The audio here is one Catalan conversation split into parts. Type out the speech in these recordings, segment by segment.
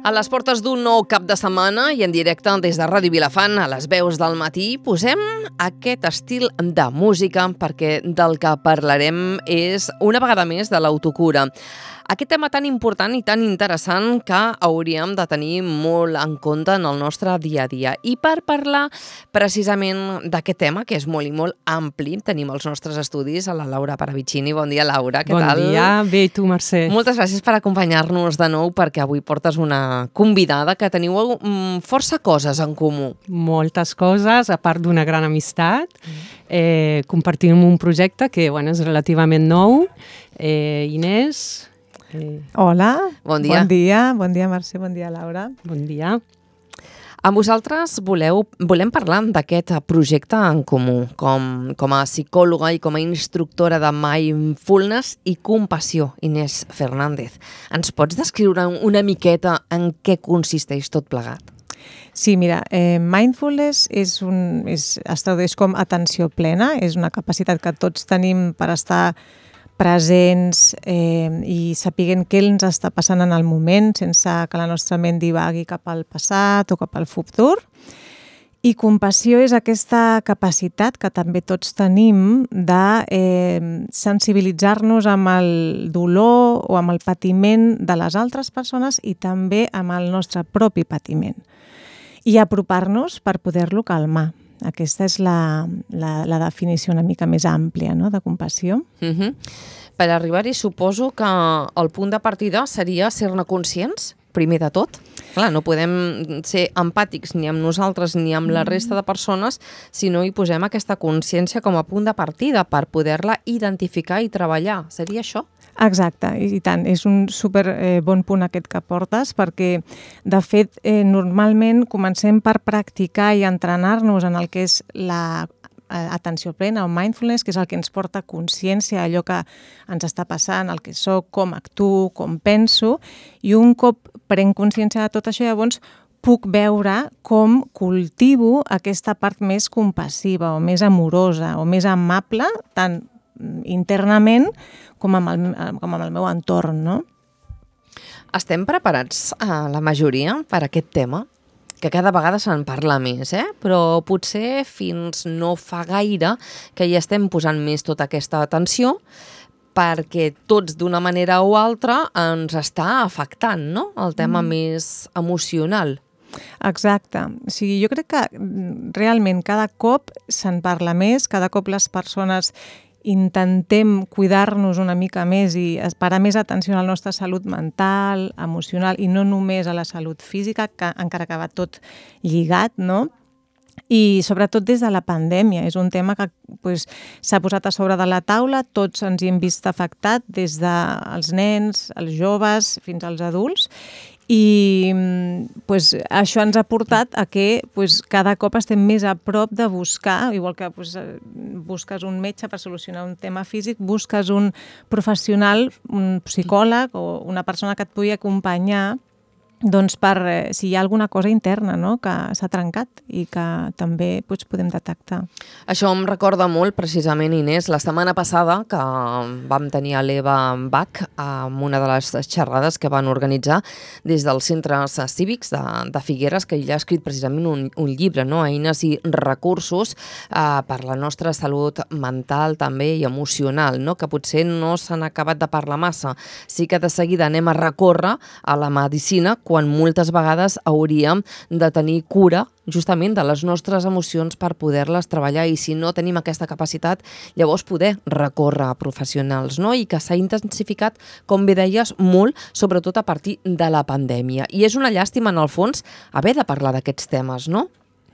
A les portes d'un nou cap de setmana i en directe des de Ràdio Vilafant a les veus del matí posem aquest estil de música perquè del que parlarem és una vegada més de l'autocura. Aquest tema tan important i tan interessant que hauríem de tenir molt en compte en el nostre dia a dia. I per parlar precisament d'aquest tema, que és molt i molt ampli, tenim els nostres estudis a la Laura Paravicini. Bon dia, Laura, què tal? Bon dia, bé, i tu, Mercè? Moltes gràcies per acompanyar-nos de nou, perquè avui portes una convidada que teniu força coses en comú. Moltes coses, a part d'una gran amistat. Compartim un projecte que és relativament nou. Inés... Hola, bon dia. Bon dia, Mercè, bon dia, Laura. Bon dia. Amb vosaltres volem parlar d'aquest projecte en comú, com a psicòloga i com a instructora de Mindfulness i Compassió, Inés Fernández. Ens pots descriure una miqueta en què consisteix tot plegat? Sí, mira, Mindfulness es tradueix com atenció plena, és una capacitat que tots tenim per estar presents i sapiguent què ens està passant en el moment sense que la nostra ment divagui cap al passat o cap al futur. I compassió és aquesta capacitat que també tots tenim de sensibilitzar-nos amb el dolor o amb el patiment de les altres persones i també amb el nostre propi patiment. I apropar-nos per poder-lo calmar. Aquesta és la definició una mica més àmplia, no?, de compassió. Per arribar-hi suposo que el punt de partida seria ser-ne conscients, primer de tot. Clar, no podem ser empàtics ni amb nosaltres ni amb la resta de persones si no hi posem aquesta consciència com a punt de partida per poder-la identificar i treballar. Seria això? Exacte, i tant. És un super bon punt aquest que portes perquè, de fet, normalment comencem per practicar i entrenar-nos en el que és l'atenció plena o mindfulness, que és el que ens porta consciència a allò que ens està passant, el que soc, com actuo, com penso, i un cop prenc consciència de tot això, llavors puc veure com cultivo aquesta part més compassiva o més amorosa o més amable, tant internament com amb el meu entorn, no? Estem preparats, la majoria, per aquest tema? Que cada vegada se'n parla més, però potser fins no fa gaire que hi estem posant més tota aquesta atenció perquè tots d'una manera o altra ens està afectant, no?, el tema més emocional. Exacte. O sigui, jo crec que realment cada cop se'n parla més, cada cop les persones intentem cuidar-nos una mica més i parar més atenció a la nostra salut mental, emocional i no només a la salut física, que encara que va tot lligat, no? I sobretot des de la pandèmia. És un tema que s'ha posat a sobre de la taula, tots ens hi hem vist afectat, des dels nens, els joves, fins als adults, i això ens ha portat a que cada cop estem més a prop de buscar, igual que busques un metge per solucionar un tema físic, busques un professional, un psicòleg o una persona que et pugui acompanyar per si hi ha alguna cosa interna, no?, que s'ha trencat i que també podem detectar. Això em recorda molt, precisament, Inés, la setmana passada que vam tenir a l'Eva Bach amb una de les xerrades que van organitzar des dels centres cívics de Figueres, que ella ha escrit precisament un llibre, no?, Eines i recursos per la nostra salut mental també i emocional, no?, que potser no s'han acabat de parlar massa. Sí que de seguida anem a recórrer a la medicina quan moltes vegades hauríem de tenir cura justament de les nostres emocions per poder-les treballar i si no tenim aquesta capacitat, llavors poder recórrer a professionals, no? I que s'ha intensificat, com bé deies, molt, sobretot a partir de la pandèmia. I és una llàstima, en el fons, haver de parlar d'aquests temes, no?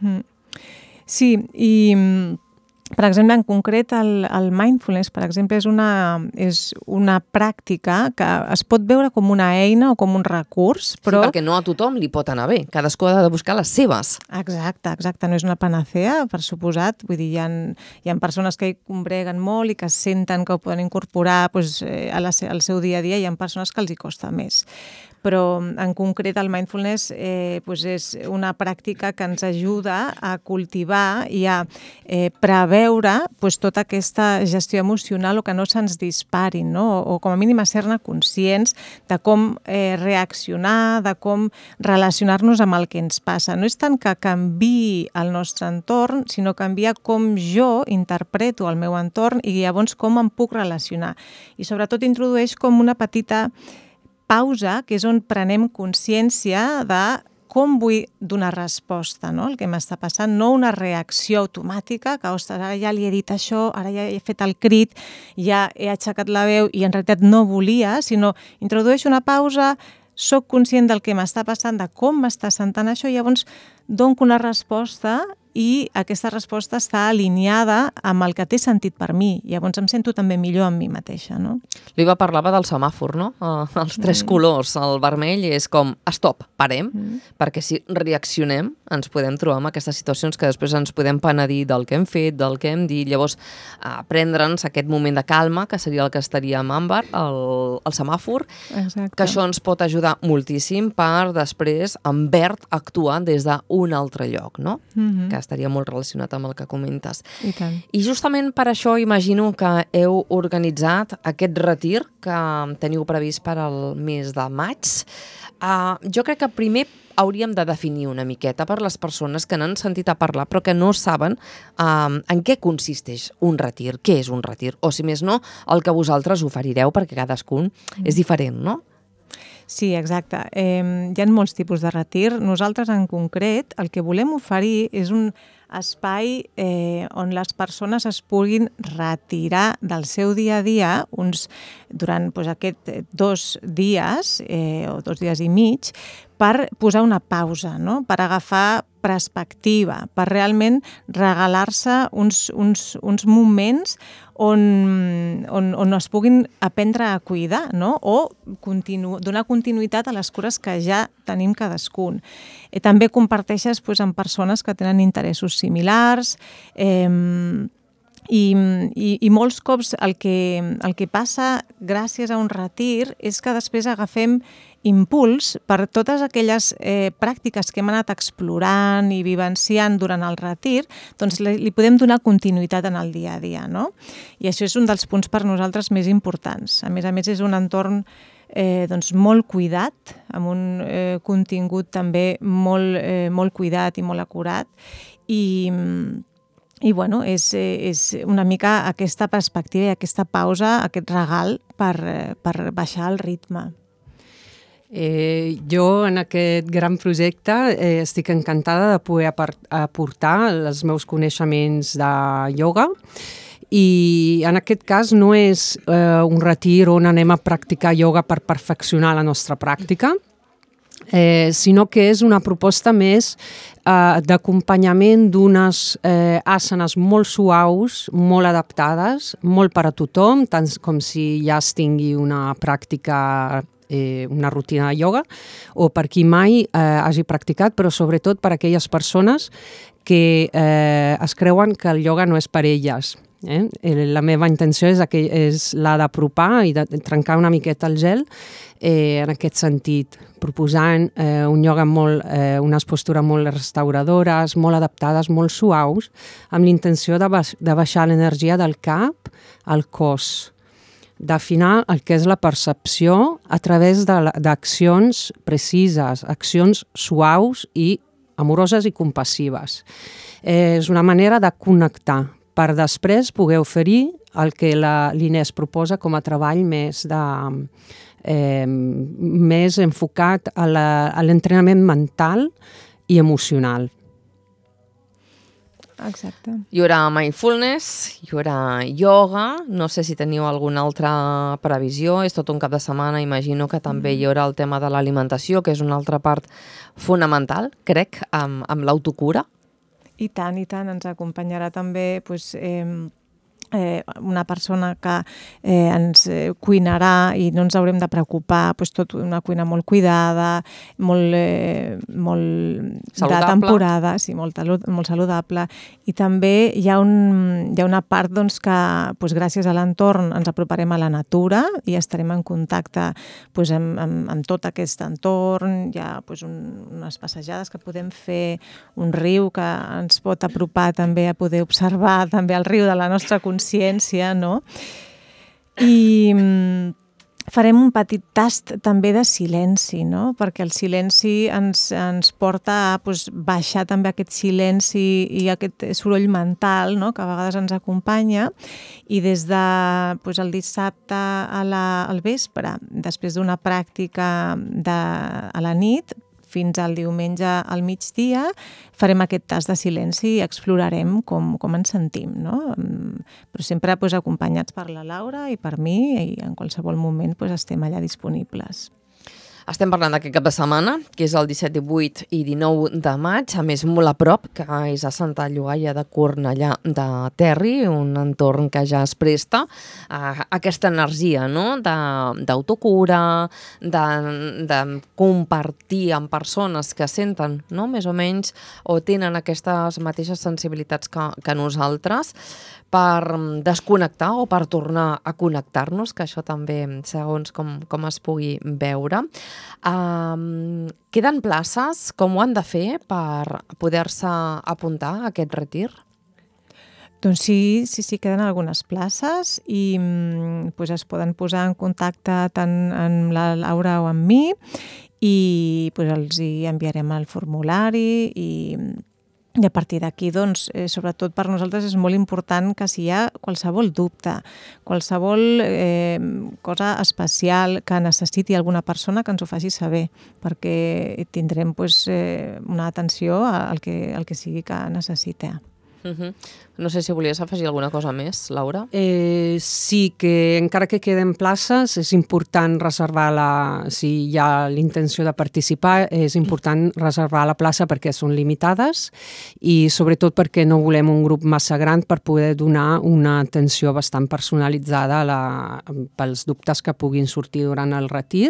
Sí, i per exemple, en concret, el mindfulness, per exemple, és una pràctica que es pot veure com una eina o com un recurs, però... Sí, perquè no a tothom li pot anar bé. Cadascú ha de buscar les seves. Exacte. No és una panacea, per suposat. Vull dir, hi ha persones que hi combreguen molt i que senten que ho poden incorporar al seu dia a dia, i hi ha persones que els hi costa més. Però en concret el mindfulness és una pràctica que ens ajuda a cultivar i a preveure preveure tota aquesta gestió emocional o que no se'ns disparin, no? O com a mínim a ser-ne conscients de com reaccionar, de com relacionar-nos amb el que ens passa. No és tant que canviï el nostre entorn, sinó canvia com jo interpreto el meu entorn i llavors com em puc relacionar. I sobretot introdueix com una petita pausa, que és on prenem consciència de com vull donar resposta, no? El que m'està passant, no una reacció automàtica, que, ostres, ara ja li he dit això, ara ja he fet el crit, ja he aixecat la veu i en realitat no volia, sinó introdueixo una pausa, soc conscient del que m'està passant, de com m'està sentant això, i llavors dono una resposta i aquesta resposta està alineada amb el que té sentit per mi. Llavors em sento també millor amb mi mateixa, no? L'Iva parlava del semàfor, no? Els 3 colors. El vermell és com stop, parem, perquè si reaccionem ens podem trobar en aquestes situacions que després ens podem penedir del que hem fet, del que hem dit. Llavors, prendre'ns aquest moment de calma, que seria el que estaria amb àmbar, el semàfor, Exacte. que això ens pot ajudar moltíssim per després, en verd, actuar des d'un altre lloc, no? Que estaria molt relacionat amb el que comentes. I tant. I justament per això imagino que heu organitzat aquest retir que teniu previst per al mes de maig. Jo crec que primer hauríem de definir una miqueta per les persones que n'han sentit a parlar però que no saben en què consisteix un retir, què és un retir, o si més no, el que vosaltres oferireu, perquè cadascun és diferent, no? Sí, exacte. Hi ha molts tipus de retir. Nosaltres, en concret, el que volem oferir és un espai on les persones es puguin retirar del seu dia a dia durant aquests 2 dies o 2 dies i mig per posar una pausa, no? Per agafar perspectiva, per realment regalar-se uns moments on es puguin aprendre a cuidar, no? O donar continuïtat a les cures que ja tenim cadascun. També comparteixes amb persones que tenen interessos similars i molts cops el que passa gràcies a un retir és que després agafem impuls per totes aquelles pràctiques que hem anat explorant i vivenciant durant el retir, doncs li podem donar continuïtat en el dia a dia, no? I això és un dels punts per nosaltres més importants. A més, és un entorn molt cuidat, amb un contingut també molt cuidat i molt acurat, i bueno, és una mica aquesta perspectiva i aquesta pausa, aquest regal per baixar el ritme. Jo en aquest gran projecte estic encantada de poder aportar els meus coneixements de ioga i en aquest cas no és un retir on anem a practicar ioga per perfeccionar la nostra pràctica, sinó que és una proposta més d'acompanyament d'unes asanes molt suaus, molt adaptades, molt per a tothom, tant com si ja es tingui una pràctica, una rutina de ioga, o per qui mai hagi practicat, però sobretot per a aquelles persones que es creuen que el ioga no és per elles. La meva intenció és la d'apropar i de trencar una miqueta el gel en aquest sentit, proposant un ioga unes postures molt restauradores, molt adaptades, molt suaus, amb l'intenció de baixar l'energia del cap al cos, d'afinar el que és la percepció a través d'accions precises, accions suaus i amoroses i compassives. És una manera de connectar per després poder oferir el que l'Inés proposa com a treball més enfocat a l'entrenament mental i emocional. Exacte. Hi haurà mindfulness, hi haurà yoga, no sé si teniu alguna altra previsió, és tot un cap de setmana, imagino que també hi haurà el tema de l'alimentació, que és una altra part fonamental, crec, amb l'autocura. I tant, ens acompanyarà també una persona que ens cuinarà i no ens haurem de preocupar, tot una cuina molt cuidada, molt de temporada, sí, molt saludable, i també hi ha una part que gràcies a l'entorn ens aproparem a la natura i estarem en contacte amb tot aquest entorn, hi ha unes passejades que podem fer, un riu que ens pot apropar també a poder observar també el riu de la nostra consciència, no? I farem un petit tast també de silenci, no? Perquè el silenci ens porta a baixar també aquest silenci i aquest soroll mental, no? Que a vegades ens acompanya, i des de el dissabte al vespre, després d'una pràctica a la nit, fins al diumenge al migdia, farem aquest tast de silenci i explorarem com ens sentim, no? Però sempre acompanyats per la Laura i per mi, i en qualsevol moment estem allà disponibles. Estem parlant d'aquest cap de setmana, que és el 17, 18 i 19 de maig, a més molt a prop, que és a Santa Llogaia de Cornellà de Terri, un entorn que ja es presta a aquesta energia, no? D'autocura, de compartir amb persones que senten, no? Més o menys, o tenen aquestes mateixes sensibilitats que nosaltres, per desconnectar o per tornar a connectar-nos, que això també, segons com es pugui veure. Queden places? Com ho han de fer per poder-se apuntar a aquest retir? Doncs sí, queden algunes places i es poden posar en contacte tant amb la Laura o amb mi i els hi enviarem el formulari i a partir d'aquí, sobretot per nosaltres és molt important que si hi ha qualsevol dubte, qualsevol cosa especial que necessiti alguna persona, que ens ho faci saber, perquè tindrem una atenció al que sigui que necessita. No sé si volies afegir alguna cosa més, Laura. Sí, que encara que queden places és important reservar si hi ha l'intenció de participar, és important reservar la plaça perquè són limitades i sobretot perquè no volem un grup massa gran per poder donar una atenció bastant personalitzada pels dubtes que puguin sortir durant el retir.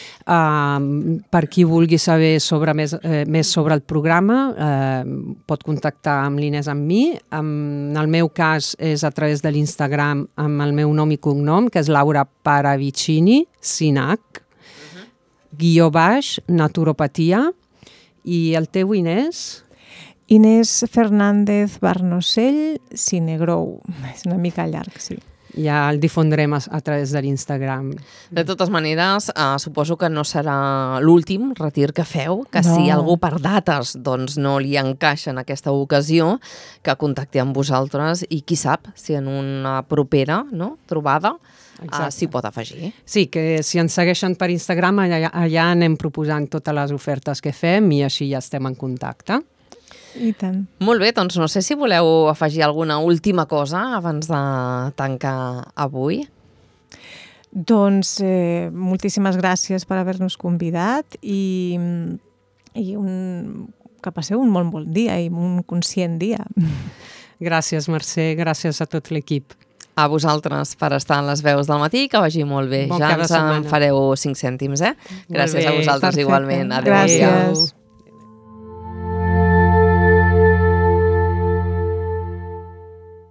Per qui vulgui saber més sobre el programa pot contactar amb l'Inés, amb mi. En el meu cas és a través de l'Instagram amb el meu nom i cognom, que és Laura Paravicini, sin H, _ naturopatia. I el teu, Inés? Inés Fernández Barnosell, Cinegrou. És una mica llarg, sí. Ja el difondrem a través de l'Instagram. De totes maneres, suposo que no serà l'últim retir que feu, que no. Si algú per dates no li encaixa en aquesta ocasió, que contacti amb vosaltres i qui sap si en una propera trobada s'hi pot afegir. Sí, que si ens segueixen per Instagram, allà anem proposant totes les ofertes que fem i així ja estem en contacte. I tant. Molt bé, doncs no sé si voleu afegir alguna última cosa abans de tancar avui. Doncs moltíssimes gràcies per haver-nos convidat i que passeu un molt bon dia i un conscient dia. Gràcies, Mercè, gràcies a tot l'equip. A vosaltres per estar en les veus del matí, que vagi molt bé. Bon ja ens en fareu 5 cèntims, Gràcies a vosaltres igualment. Adéu. Gràcies.